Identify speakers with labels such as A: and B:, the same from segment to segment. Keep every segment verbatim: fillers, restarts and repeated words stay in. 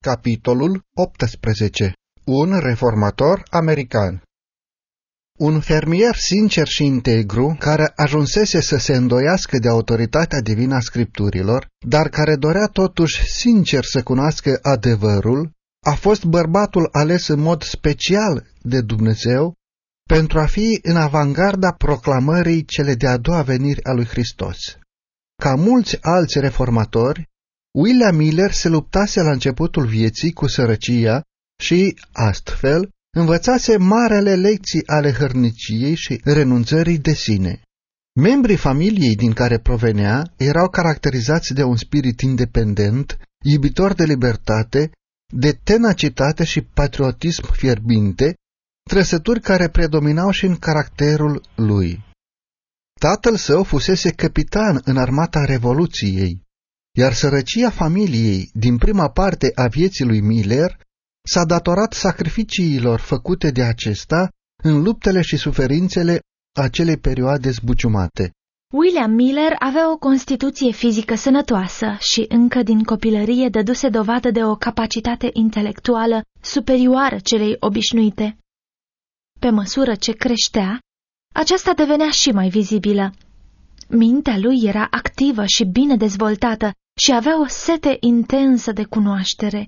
A: Capitolul optsprezece. Un reformator american. Un fermier sincer și integru, care ajunsese să se îndoiască de autoritatea divină a Scripturilor, dar care dorea totuși sincer să cunoască adevărul, a fost bărbatul ales în mod special de Dumnezeu pentru a fi în avangarda proclamării cele de-a doua veniri a lui Hristos. Ca mulți alți reformatori, William Miller se luptase la începutul vieții cu sărăcia și, astfel, învățase marele lecții ale hărniciei și renunțării de sine. Membrii familiei din care provenea erau caracterizați de un spirit independent, iubitor de libertate, de tenacitate și patriotism fierbinte, trăsături care predominau și în caracterul lui. Tatăl său fusese capitan în armata Revoluției, iar sărăcia familiei din prima parte a vieții lui Miller s-a datorat sacrificiilor făcute de acesta în luptele și suferințele acelei perioade zbuciumate.
B: William Miller avea o constituție fizică sănătoasă și încă din copilărie dăduse dovadă de o capacitate intelectuală superioară celei obișnuite. Pe măsură ce creștea, aceasta devenea și mai vizibilă. Mintea lui era activă și bine dezvoltată și avea o sete intensă de cunoaștere.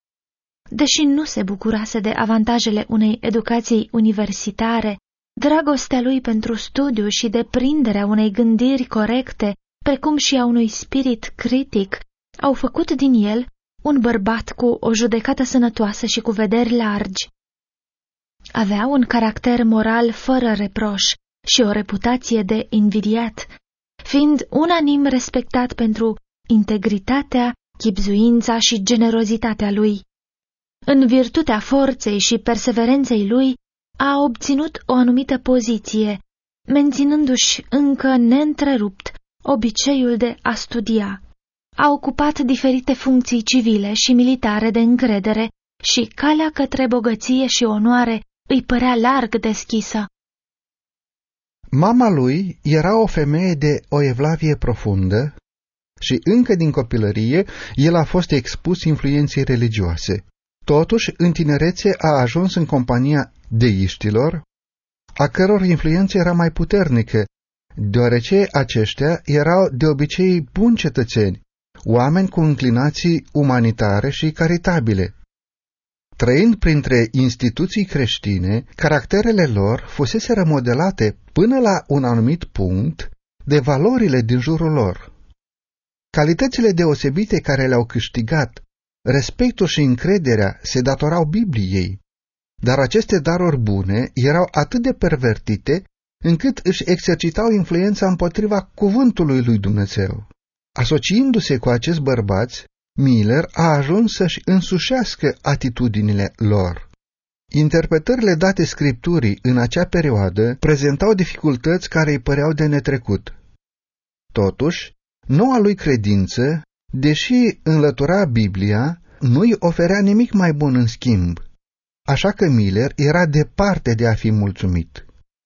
B: Deși nu se bucurase de avantajele unei educații universitare, dragostea lui pentru studiu și deprinderea unei gândiri corecte, precum și a unui spirit critic, au făcut din el un bărbat cu o judecată sănătoasă și cu vederi largi. Avea un caracter moral fără reproș și o reputație de invidiat, fiind unanim respectat pentru integritatea, chibzuința și generozitatea lui. În virtutea forței și perseverenței lui, a obținut o anumită poziție, menținându-și încă neîntrerupt obiceiul de a studia. A ocupat diferite funcții civile și militare de încredere și calea către bogăție și onoare îi părea larg deschisă.
A: Mama lui era o femeie de o evlavie profundă și încă din copilărie el a fost expus influenței religioase. Totuși, în tinerețe a ajuns în compania deiștilor, a căror influență era mai puternică, deoarece aceștia erau de obicei buni cetățeni, oameni cu inclinații umanitare și caritabile. Trăind printre instituții creștine, caracterele lor fusese remodelate până la un anumit punct de valorile din jurul lor. Calitățile deosebite care le-au câștigat, respectul și încrederea se datorau Bibliei, dar aceste daruri bune erau atât de pervertite încât își exercitau influența împotriva cuvântului lui Dumnezeu. Asociindu-se cu acești bărbați, Miller a ajuns să-și însușească atitudinile lor. Interpretările date Scripturii în acea perioadă prezentau dificultăți care îi păreau de netrecut. Totuși, noua lui credință, deși înlătura Biblia, nu-i oferea nimic mai bun în schimb, așa că Miller era departe de a fi mulțumit.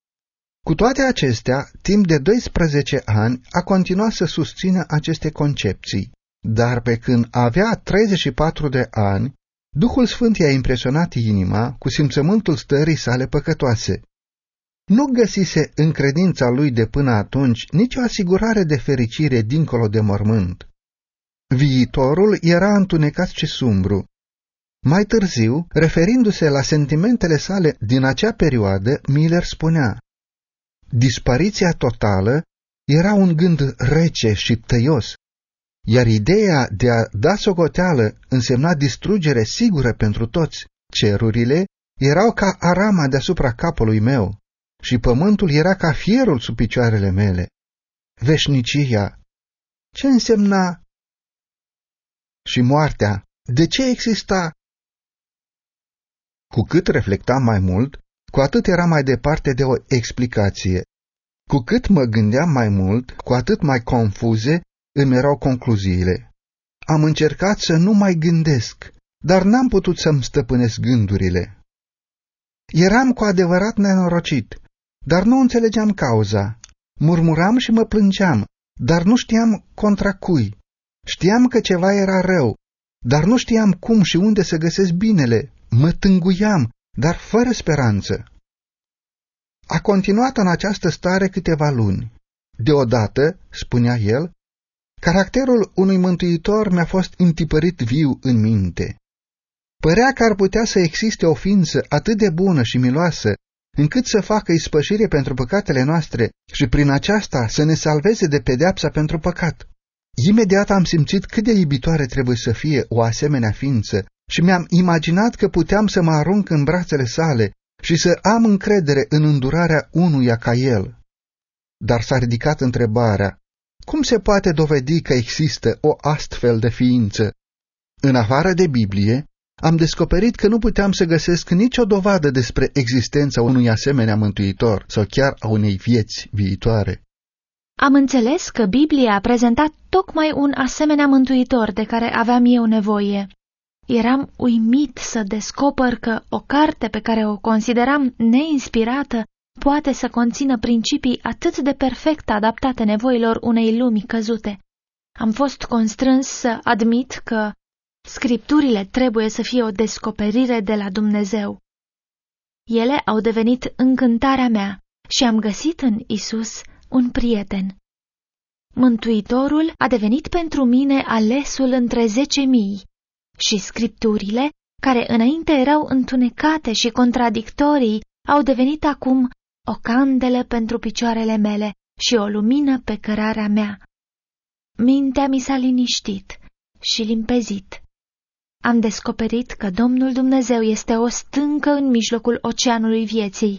A: Cu toate acestea, timp de doisprezece ani a continuat să susțină aceste concepții, dar pe când avea treizeci și patru de ani, Duhul Sfânt i-a impresionat inima cu simțământul stării sale păcătoase. Nu găsise în credința lui de până atunci nicio asigurare de fericire dincolo de mormânt. Viitorul era întunecat și sumbru. Mai târziu, referindu-se la sentimentele sale din acea perioadă, Miller spunea: dispariția totală era un gând rece și tăios, iar ideea de a da socoteală însemna distrugere sigură pentru toți. Cerurile erau ca arama deasupra capului meu și pământul era ca fierul sub picioarele mele. Veșnicia, ce însemna? Și moartea, de ce exista? Cu cât reflectam mai mult, cu atât era mai departe de o explicație. Cu cât mă gândeam mai mult, cu atât mai confuze îmi erau concluziile. Am încercat să nu mai gândesc, dar n-am putut să-mi stăpânesc gândurile. Eram cu adevărat nenorocit, dar nu înțelegeam cauza. Murmuram și mă plângeam, dar nu știam contra cui. Știam că ceva era rău, dar nu știam cum și unde să găsesc binele, mă tânguiam, dar fără speranță. A continuat în această stare câteva luni. Deodată, spunea el, caracterul unui mântuitor mi-a fost întipărit viu în minte. Părea că ar putea să existe o ființă atât de bună și miloasă, încât să facă ispășire pentru păcatele noastre și prin aceasta să ne salveze de pedeapsa pentru păcat. Imediat am simțit cât de iubitoare trebuie să fie o asemenea ființă și mi-am imaginat că puteam să mă arunc în brațele sale și să am încredere în îndurarea unuia ca el. Dar s-a ridicat întrebarea, cum se poate dovedi că există o astfel de ființă? În afară de Biblie, am descoperit că nu puteam să găsesc nicio dovadă despre existența unui asemenea mântuitor sau chiar a unei vieți viitoare.
B: Am înțeles că Biblia a prezentat tocmai un asemenea mântuitor de care aveam eu nevoie. Eram uimit să descoper că o carte pe care o consideram neinspirată poate să conțină principii atât de perfect adaptate nevoilor unei lumi căzute. Am fost constrâns să admit că Scripturile trebuie să fie o descoperire de la Dumnezeu. Ele au devenit încântarea mea și am găsit în Isus un prieten. Mântuitorul a devenit pentru mine alesul între zece mii și Scripturile, care înainte erau întunecate și contradictorii, au devenit acum o candelă pentru picioarele mele și o lumină pe cărarea mea. Mintea mi s-a liniștit și limpezit. Am descoperit că Domnul Dumnezeu este o stâncă în mijlocul oceanului vieții.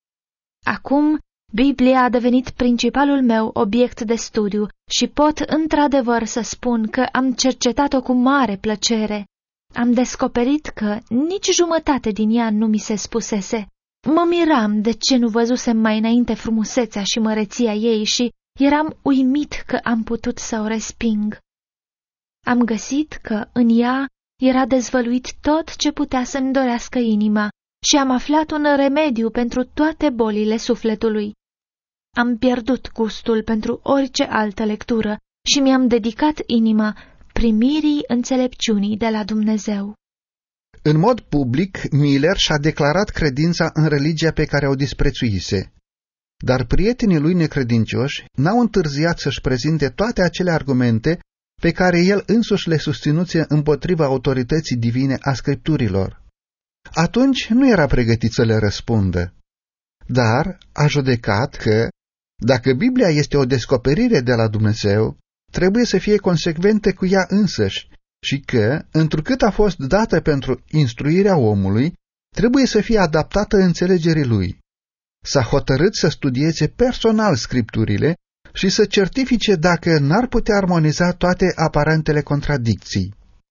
B: Acum, Biblia a devenit principalul meu obiect de studiu și pot într-adevăr să spun că am cercetat-o cu mare plăcere. Am descoperit că nici jumătate din ea nu mi se spusese. Mă miram de ce nu văzusem mai înainte frumusețea și măreția ei și eram uimit că am putut să o resping. Am găsit că în ea era dezvăluit tot ce putea să-mi dorească inima și am aflat un remediu pentru toate bolile sufletului. Am pierdut gustul pentru orice altă lectură și mi-am dedicat inima primirii înțelepciunii de la Dumnezeu.
A: În mod public, Miller și-a declarat credința în religia pe care o disprețuise. Dar prietenii lui necredincioși n-au întârziat să-și prezinte toate acele argumente pe care el însuși le susținuse împotriva autorității divine a Scripturilor. Atunci nu era pregătit să le răspundă, dar a judecat că, dacă Biblia este o descoperire de la Dumnezeu, trebuie să fie consecventă cu ea însăși și că, întrucât a fost dată pentru instruirea omului, trebuie să fie adaptată înțelegerii lui. S-a hotărât să studieze personal Scripturile și să certifice dacă n-ar putea armoniza toate aparentele contradicții.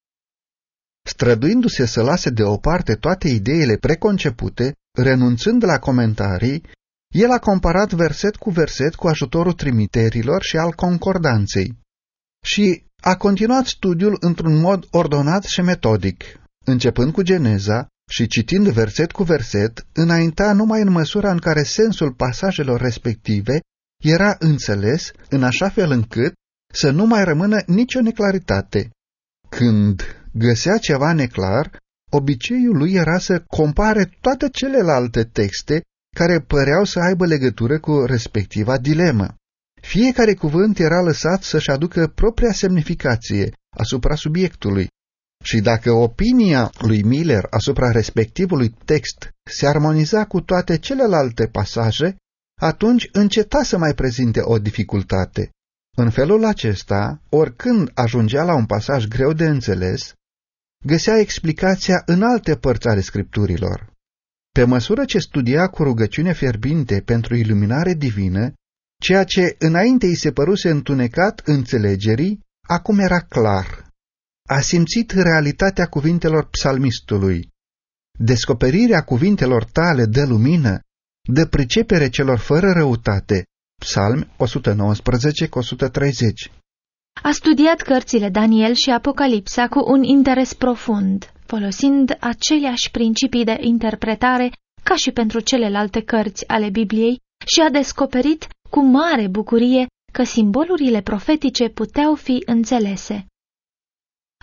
A: Străduindu-se să lase deoparte toate ideile preconcepute, renunțând la comentarii, el a comparat verset cu verset cu ajutorul trimiterilor și al concordanței și a continuat studiul într-un mod ordonat și metodic, începând cu Geneza și citind verset cu verset, înainta numai în măsura în care sensul pasajelor respective era înțeles în așa fel încât să nu mai rămână nicio neclaritate. Când găsea ceva neclar, obiceiul lui era să compare toate celelalte texte care păreau să aibă legătură cu respectiva dilemă. Fiecare cuvânt era lăsat să-și aducă propria semnificație asupra subiectului și dacă opinia lui Miller asupra respectivului text se armoniza cu toate celelalte pasaje, atunci înceta să mai prezinte o dificultate. În felul acesta, oricând ajungea la un pasaj greu de înțeles, găsea explicația în alte părți ale Scripturilor. Pe măsură ce studia cu rugăciune fierbinte pentru iluminare divină, ceea ce înainte îi se păruse întunecat înțelegerii, acum era clar. A simțit realitatea cuvintelor psalmistului. Descoperirea cuvintelor tale dă lumină, dă pricepere celor fără răutate. Psalmi o sută nouăsprezece cu o sută treizeci.
B: A studiat cărțile Daniel și Apocalipsa cu un interes profund, folosind aceleași principii de interpretare ca și pentru celelalte cărți ale Bibliei și a descoperit cu mare bucurie că simbolurile profetice puteau fi înțelese.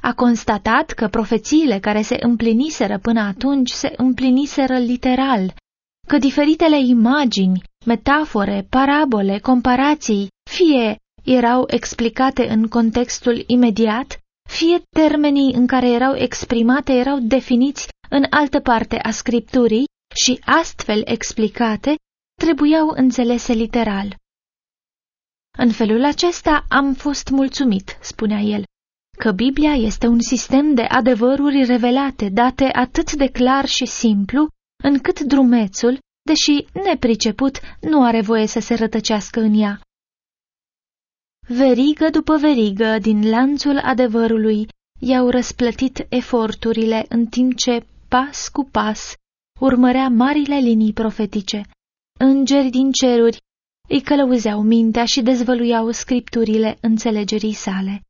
B: A constatat că profețiile care se împliniseră până atunci se împliniseră literal, că diferitele imagini, metafore, parabole, comparații, fie erau explicate în contextul imediat, fie termenii în care erau exprimate erau definiți în altă parte a Scripturii și astfel explicate trebuiau înțelese literal. În felul acesta am fost mulțumit, spunea el, că Biblia este un sistem de adevăruri revelate, date atât de clar și simplu, încât drumețul, deși nepriceput, nu are voie să se rătăcească în ea. Verigă după verigă din lanțul adevărului i-au răsplătit eforturile în timp ce, pas cu pas, urmărea marile linii profetice. Îngeri din ceruri îi călăuzeau mintea și dezvăluiau scripturile înțelegerii sale.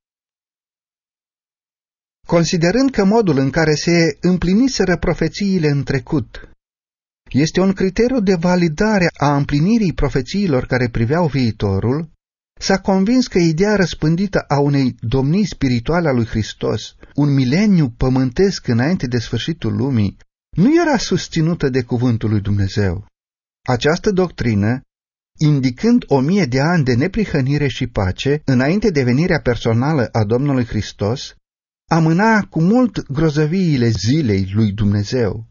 A: Considerând că modul în care se împliniseră profețiile în trecut este un criteriu de validare a împlinirii profețiilor care priveau viitorul, s-a convins că ideea răspândită a unei domnii spirituale a lui Hristos, un mileniu pământesc înainte de sfârșitul lumii, nu era susținută de cuvântul lui Dumnezeu. Această doctrină, indicând o mie de ani de neprihănire și pace înainte de venirea personală a Domnului Hristos, amâna cu mult grozăviile zilei lui Dumnezeu.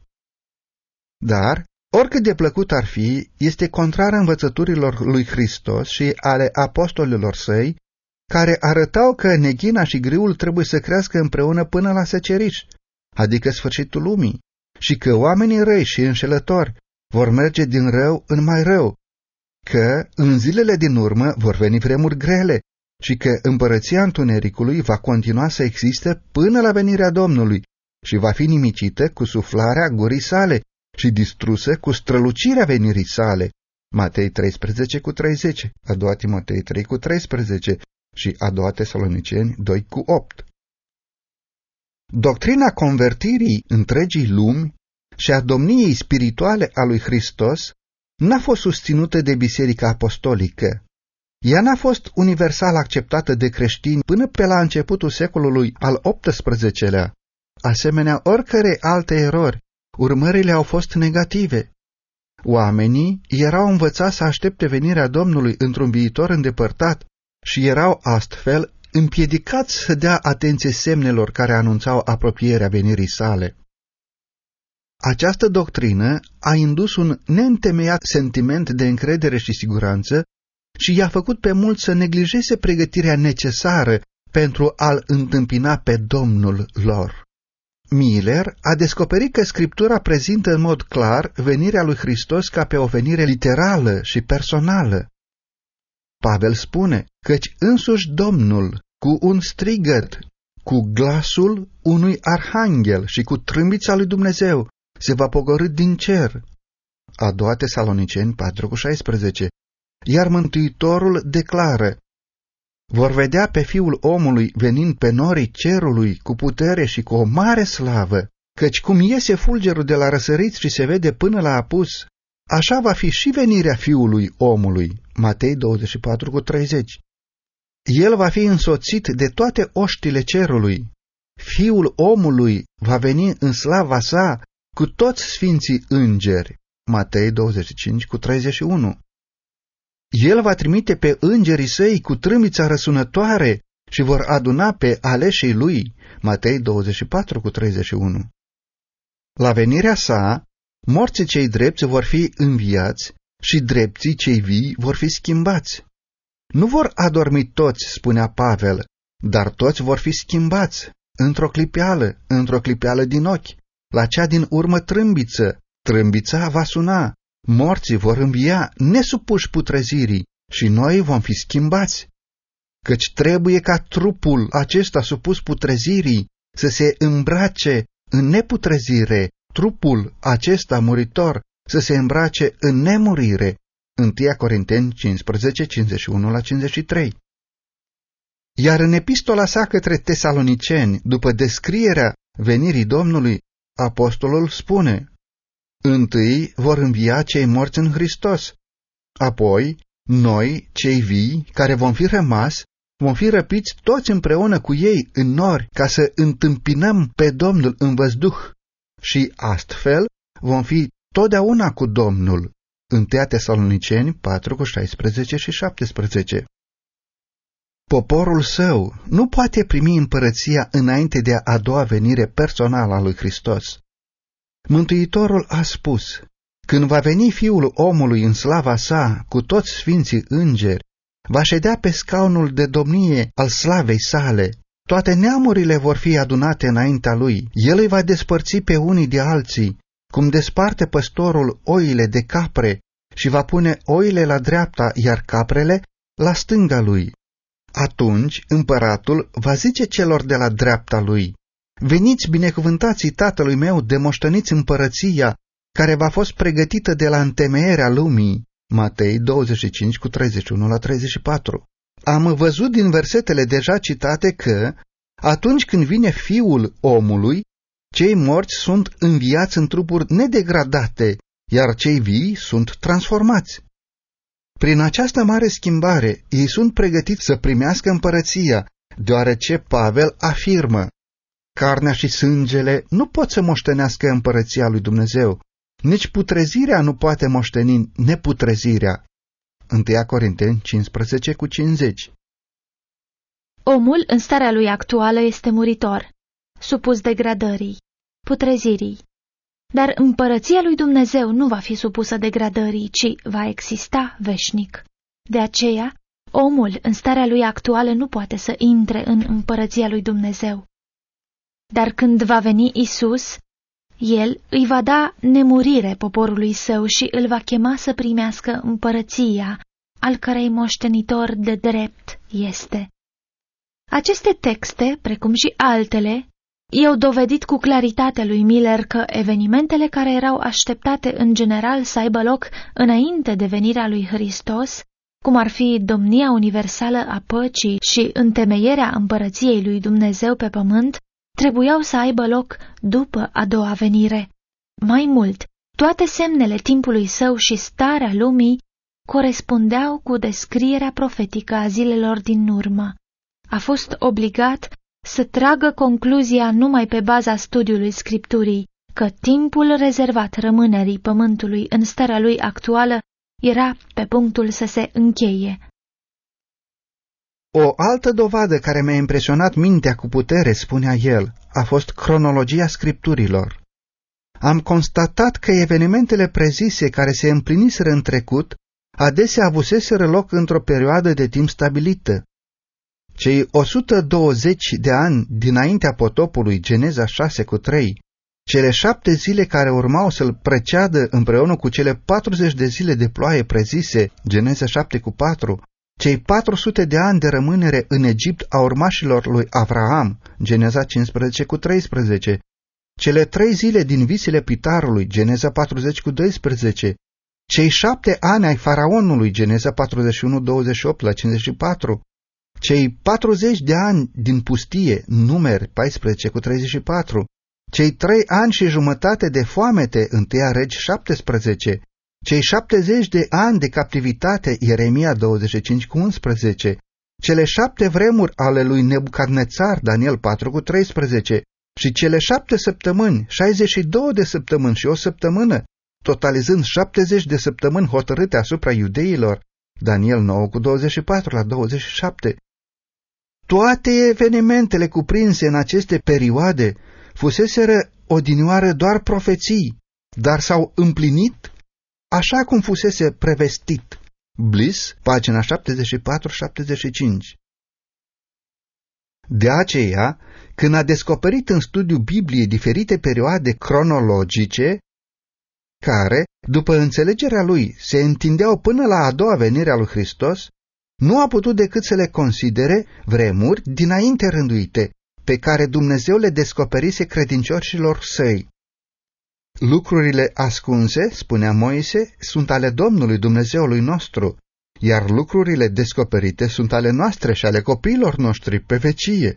A: Dar, oricât de plăcut ar fi, este contrară învățăturilor lui Hristos și ale apostolilor săi, care arătau că neghina și grâul trebuie să crească împreună până la seceriș, adică sfârșitul lumii, și că oamenii răi și înșelători vor merge din rău în mai rău, că în zilele din urmă vor veni vremuri grele și că împărăția întunericului va continua să existe până la venirea Domnului și va fi nimicită cu suflarea gurii sale și distrusă cu strălucirea venirii sale. Matei treisprezece cu treizeci, a doua Timotei trei cu treisprezece și a doua Tesaloniceni doi cu opt. Doctrina convertirii întregii lumi și a domniei spirituale a lui Hristos n-a fost susținută de Biserica Apostolică. Ea n-a fost universal acceptată de creștini până pe la începutul secolului al optsprezecelea. Asemenea oricărei alte erori, urmările au fost negative. Oamenii erau învățați să aștepte venirea Domnului într-un viitor îndepărtat și erau astfel împiedicați să dea atenție semnelor care anunțau apropierea venirii sale. Această doctrină a indus un neîntemeiat sentiment de încredere și siguranță și i-a făcut pe mulți să neglijeze pregătirea necesară pentru a-L întâmpina pe Domnul lor. Miller a descoperit că Scriptura prezintă în mod clar venirea lui Hristos ca pe o venire literală și personală. Pavel spune, căci însuși Domnul, cu un strigăt, cu glasul unui arhanghel și cu trâmbița lui Dumnezeu, se va pogorî din cer. A doua Tesaloniceni patru cu șaisprezece. Iar Mântuitorul declară, vor vedea pe Fiul omului venind pe norii cerului cu putere și cu o mare slavă, căci cum iese fulgerul de la răsărit și se vede până la apus, așa va fi și venirea Fiului omului. Matei douăzeci și patru cu treizeci. El va fi însoțit de toate oștile cerului. Fiul omului va veni în slava sa cu toți sfinții îngeri. Matei douăzeci și cinci cu treizeci și unu. El va trimite pe îngerii săi cu trâmbița răsunătoare și vor aduna pe aleșii lui. Matei douăzeci și patru cu treizeci și unu. La venirea sa, morții cei drepți vor fi înviați și drepții cei vii vor fi schimbați. Nu vor adormi toți, spunea Pavel, dar toți vor fi schimbați, într-o clipeală, într-o clipeală din ochi, la cea din urmă trâmbiță. Trâmbița va suna, morții vor învia nesupuși putrezirii și noi vom fi schimbați. Căci trebuie ca trupul acesta supus putrezirii să se îmbrace în neputrezire, trupul acesta muritor să se îmbrace în nemurire. întâi Corinteni cincisprezece, cincizeci și unu la cincizeci și trei. Iar în epistola sa către tesaloniceni, după descrierea venirii Domnului, apostolul spune, întâi vor învia cei morți în Hristos, apoi noi, cei vii, care vom fi rămas, vom fi răpiți toți împreună cu ei în nori ca să întâmpinăm pe Domnul în văzduh și astfel vom fi totdeauna cu Domnul. întâi Tesaloniceni patru cu șaisprezece și șaptesprezece. Poporul său nu poate primi împărăția înainte de a doua venire personală a lui Hristos. Mântuitorul a spus: când va veni Fiul omului în slava sa cu toți sfinții îngeri, va ședea pe scaunul de domnie al slavei sale, toate neamurile vor fi adunate înaintea lui, el îi va despărți pe unii de alții, cum desparte păstorul oile de capre, și va pune oile la dreapta, iar caprele la stânga lui. Atunci împăratul va zice celor de la dreapta lui: veniți binecuvântații tatălui meu, de moșteniți împărăția, care v-a fost pregătită de la întemeierea lumii. Matei douăzeci și cinci cu treizeci și unu la treizeci și patru. Am văzut din versetele deja citate că, atunci când vine Fiul omului, cei morți sunt înviați în trupuri nedegradate, iar cei vii sunt transformați. Prin această mare schimbare, ei sunt pregătiți să primească împărăția, deoarece Pavel afirmă: carnea și sângele nu pot să moștenească împărăția lui Dumnezeu, nici putrezirea nu poate moșteni neputrezirea. întâi Corinteni cincisprezece cu cincizeci.
B: Omul în starea lui actuală este muritor, supus degradării, putrezirii. Dar împărăția lui Dumnezeu nu va fi supusă degradării, ci va exista veșnic. De aceea, omul în starea lui actuală nu poate să intre în împărăția lui Dumnezeu. Dar când va veni Isus, el îi va da nemurire poporului său și îl va chema să primească împărăția, al cărei moștenitor de drept este. Aceste texte, precum și altele, i-au dovedit cu claritate lui Miller că evenimentele care erau așteptate în general să aibă loc înainte de venirea lui Hristos, cum ar fi domnia universală a păcii și întemeierea împărăției lui Dumnezeu pe pământ, trebuiau să aibă loc după a doua venire. Mai mult, toate semnele timpului său și starea lumii corespundeau cu descrierea profetică a zilelor din urmă. A fost obligat să tragă concluzia numai pe baza studiului Scripturii că timpul rezervat rămânerii pământului în starea lui actuală era pe punctul să se încheie.
A: O altă dovadă care mi-a impresionat mintea cu putere, spunea el, a fost cronologia Scripturilor. Am constatat că evenimentele prezise care se împliniseră în trecut adesea avuseseră loc într-o perioadă de timp stabilită. Cei o sută douăzeci de ani dinaintea potopului, Geneza șase cu trei, cele șapte zile care urmau să-l preceadă împreună cu cele patruzeci de zile de ploaie prezise, Geneza șapte cu patru, cei patru sute de ani de rămânere în Egipt a urmașilor lui Avraam, Geneza cincisprezece cu treisprezece, cele trei zile din visele Pitarului, Geneza patruzeci cu doisprezece, cei șapte ani ai faraonului, Geneza patruzeci și unu douăzeci și opt la cincizeci și patru, cei patruzeci de ani din pustie, Numeri paisprezece cu treizeci și patru, cei trei ani și jumătate de foamete, întâi Regi șaptesprezece, cei șaptezeci de ani de captivitate, Ieremia douăzeci și cinci cu unsprezece, cele șapte vremuri ale lui Nebucadnețar, Daniel patru cu treisprezece, și cele șapte săptămâni, șaizeci și două de săptămâni și o săptămână, totalizând șaptezeci de săptămâni hotărâte asupra iudeilor, Daniel nouă cu douăzeci și patru la douăzeci și șapte. Toate evenimentele cuprinse în aceste perioade fuseseră odinioară doar profeții, dar s-au împlinit așa cum fusese prevestit. Bliss, pagina șaptezeci și patru șaptezeci și cinci. De aceea, când a descoperit în studiu Bibliei diferite perioade cronologice, care, după înțelegerea lui, se întindeau până la a doua venire a lui Hristos, nu a putut decât să le considere vremuri dinainte rânduite, pe care Dumnezeu le descoperise credincioșilor săi. Lucrurile ascunse, spunea Moise, sunt ale Domnului Dumnezeului nostru, iar lucrurile descoperite sunt ale noastre și ale copiilor noștri pe vecie.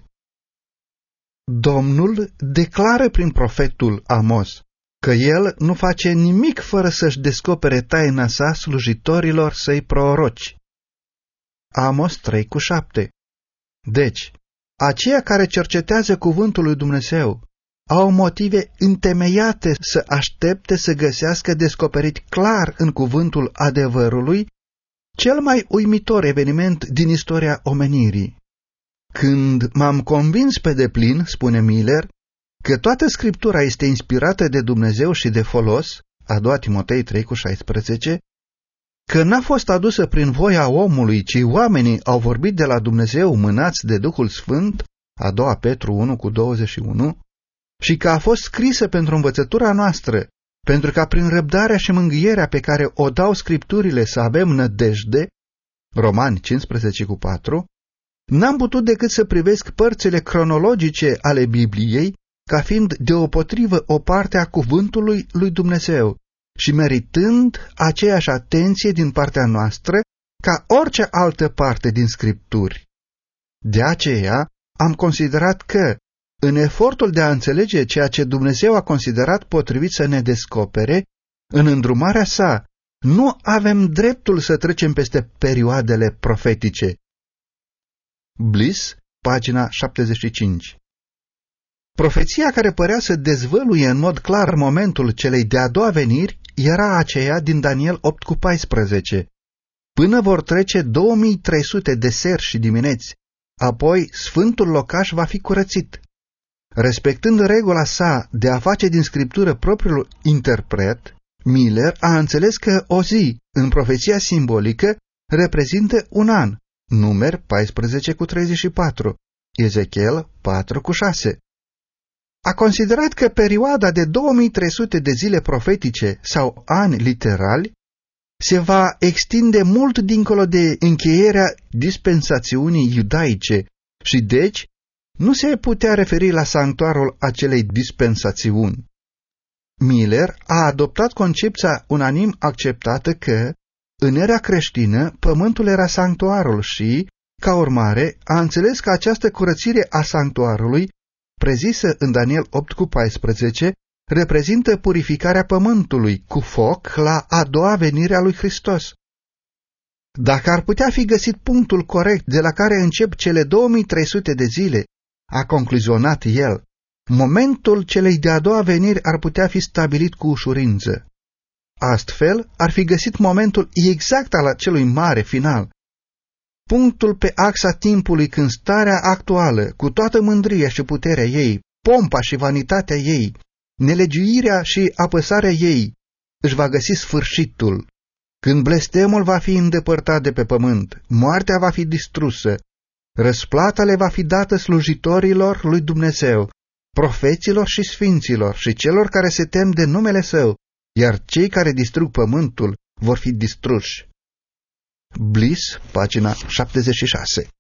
A: Domnul declară prin profetul Amos că el nu face nimic fără să-și descopere taina sa slujitorilor săi proroci. Amos trei cu șapte. Deci, aceia care cercetează cuvântul lui Dumnezeu au motive întemeiate să aștepte să găsească descoperit clar în cuvântul adevărului cel mai uimitor eveniment din istoria omenirii. Când m-am convins pe deplin, spune Miller, că toată Scriptura este inspirată de Dumnezeu și de folos, a doua Timotei trei cu șaisprezece, că n-a fost adusă prin voia omului, ci oamenii au vorbit de la Dumnezeu mânați de Duhul Sfânt, a doua Petru unu cu douăzeci și unu, și că a fost scrisă pentru învățătura noastră, pentru ca prin răbdarea și mângâierea pe care o dau Scripturile să avem nădejde, Romani cincisprezece cu patru, n-am putut decât să privesc părțile cronologice ale Bibliei ca fiind deopotrivă o parte a cuvântului lui Dumnezeu și meritând aceeași atenție din partea noastră ca orice altă parte din Scripturi. De aceea am considerat că, în efortul de a înțelege ceea ce Dumnezeu a considerat potrivit să ne descopere, în îndrumarea sa, nu avem dreptul să trecem peste perioadele profetice. Bliss, pagina șaptezeci și cinci. Profeția care părea să dezvăluie în mod clar momentul celei de-a doua veniri era aceea din Daniel opt cu paisprezece. Până vor trece două mii trei sute de seri și dimineți, apoi sfântul locaș va fi curățit. Respectând regula sa de a face din Scriptură propriul interpret, Miller a înțeles că o zi, în profeția simbolică, reprezintă un an, Numeri paisprezece cu treizeci și patru, Ezechiel patru cu șase. A considerat că perioada de două mii trei sute de zile profetice sau ani literali se va extinde mult dincolo de încheierea dispensațiunii iudaice și deci nu se putea referi la sanctuarul acelei dispensațiuni. Miller a adoptat concepția unanim acceptată că, în era creștină, pământul era sanctuarul și, ca urmare, a înțeles că această curățire a sanctuarului, prezisă în Daniel opt cu paisprezece, reprezintă purificarea pământului cu foc la a doua venire a lui Hristos. Dacă ar putea fi găsit punctul corect de la care încep cele două mii trei sute de zile, a concluzionat el, momentul celei de-a doua veniri ar putea fi stabilit cu ușurință. Astfel, ar fi găsit momentul exact al acelui mare final. Punctul pe axa timpului când starea actuală, cu toată mândria și puterea ei, pompa și vanitatea ei, nelegiuirea și apăsarea ei, își va găsi sfârșitul. Când blestemul va fi îndepărtat de pe pământ, moartea va fi distrusă, răsplata le va fi dată slujitorilor lui Dumnezeu, profeților și sfinților și celor care se tem de numele Său, iar cei care distrug pământul vor fi distruși. Bliss, pagina șaptezeci și șase.